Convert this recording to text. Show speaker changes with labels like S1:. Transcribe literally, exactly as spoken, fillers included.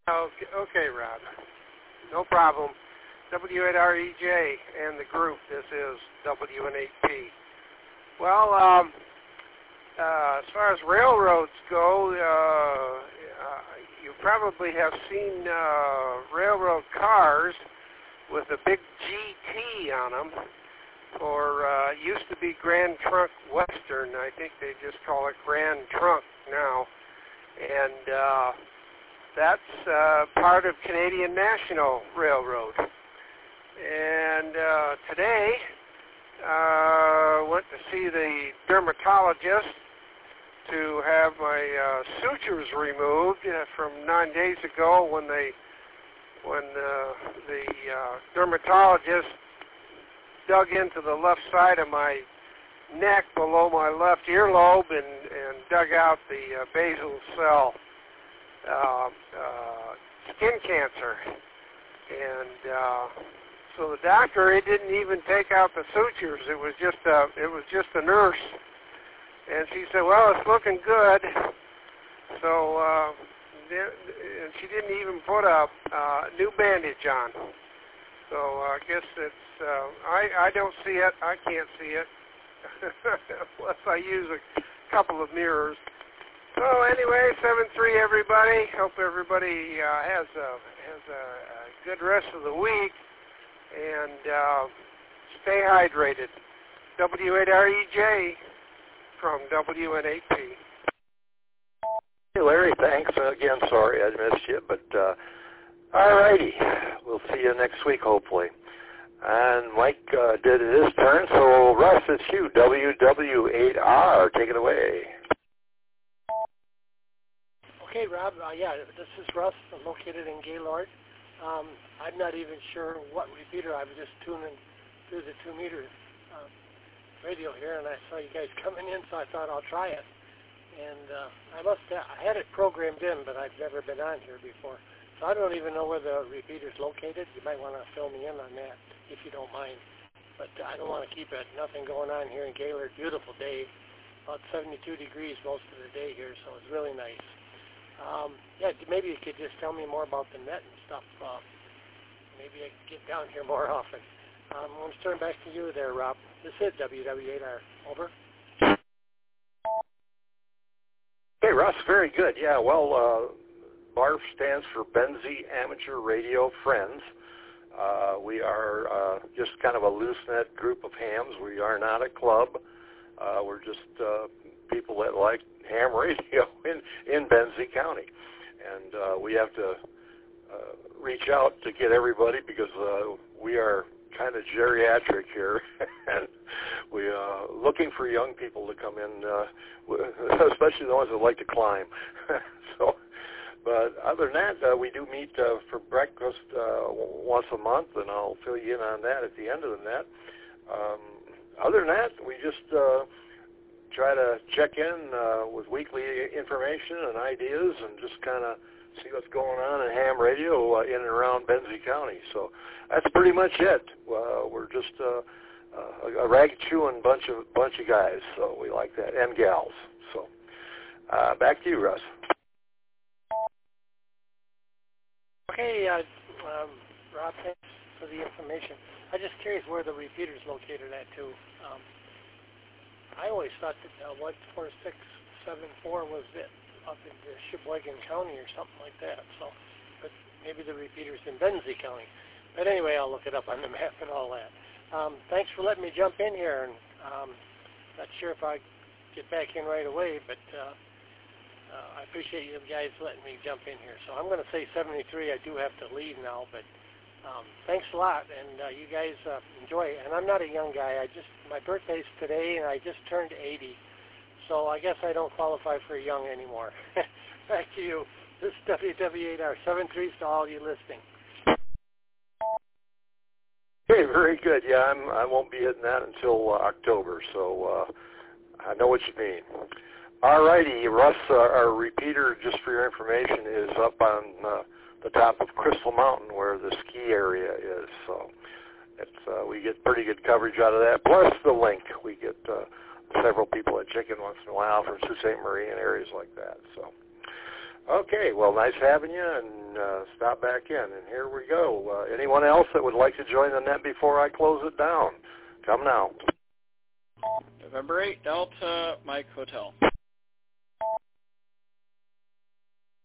S1: Okay, okay, Rob. No problem. W eight R E J and the group. This is W N eight P. Well, um, uh, as far as railroads go, uh, uh, you probably have seen uh, railroad cars with a big G T on them. Or uh, used to be Grand Trunk Western. I think they just call it Grand Trunk now. And uh, that's uh, part of Canadian National Railroad. And uh, today, I uh, went to see the dermatologist to have my uh, sutures removed uh, from nine days ago when they, when uh, the uh, dermatologist dug into the left side of my neck below my left earlobe and, and dug out the uh, basal cell uh, uh, skin cancer. And uh, so the doctor, he didn't even take out the sutures. It was just a, it was just a nurse. And she said, well, it's looking good. So uh, and she didn't even put a uh, new bandage on. So uh, I guess it's, uh, I, I don't see it. I can't see it unless I use a couple of mirrors. So anyway, seven three everybody. Hope everybody uh, has, a, has a, a good rest of the week. And uh, stay hydrated. W eight R E J from W N eight P.
S2: Hey Larry, thanks. Uh, again, sorry I missed you, but uh, all righty. We'll see you next week, hopefully. And Mike uh, did his turn, so Russ, it's you, W W eight R. Take it away.
S3: Okay, Rob. Uh, yeah, this is Russ, located in Gaylord. Um, I'm not even sure what repeater. I was just tuning through the two-meter uh, radio here, and I saw you guys coming in, so I thought I'll try it. And uh, I must have, I had it programmed in, but I've never been on here before. So I don't even know where the repeater's located. You might want to fill me in on that, if you don't mind. But I don't want to keep it. Nothing going on here in Gaylord. Beautiful day. About seventy-two degrees most of the day here, so it's really nice. Um, yeah, maybe you could just tell me more about the net and stuff. Uh, maybe I could get down here more often. Um, I'm going to turn back to you there, Rob. This is W W eight R. Over.
S2: Hey, Russ, very good. Yeah, well, uh, B A R F stands for Benzie Amateur Radio Friends. Uh, we are uh, just kind of a loose-knit group of hams. We are not a club. Uh, we're just uh, people that like ham radio in, in Benzie County. And uh, we have to uh, reach out to get everybody because uh, we are kind of geriatric here. And we are uh, looking for young people to come in, uh, especially the ones that like to climb. so, But other than that, uh, we do meet uh, for breakfast uh, once a month, and I'll fill you in on that at the end of the net. Um, other than that, we just uh, try to check in uh, with weekly information and ideas and just kind of see what's going on in ham radio uh, in and around Benzie County. So that's pretty much it. Uh, we're just uh, uh, a rag-chewing bunch of bunch of guys, so we like that, and gals. So uh, back to you, Russ.
S3: Okay, uh, um, Rob, thanks for the information. I'm just curious where the repeater's located at, too. Um, I always thought that uh, one four six seven four was it up in the Sheboygan County or something like that. So, but maybe the repeater's in Benzie County. But anyway, I'll look it up on the map and all that. Um, thanks for letting me jump in here. And um, not sure if I get back in right away, but uh, uh, I appreciate you guys letting me jump in here. So I'm going to say seventy-three. I do have to leave now, but um, thanks a lot, and uh, you guys uh, enjoy. And I'm not a young guy. I just my birthday's today, and I just turned eighty. So I guess I don't qualify for young anymore. Back to you. This is W W eight R. seven threes to all you listening.
S2: Hey, very good. Yeah, I'm, I won't be hitting that until uh, October, so uh, I know what you mean. All righty, Russ, uh, our repeater, just for your information, is up on uh, the top of Crystal Mountain where the ski area is. So it's, uh, we get pretty good coverage out of that, plus the link. We get uh, several people that check in once in a while from Sault Ste. Marie and areas like that. So, Okay, well, nice having you, and uh, stop back in. And here we go. Uh, anyone else that would like to join the net before I close it down? Come now.
S4: November eighth, Delta, Mike Hotel.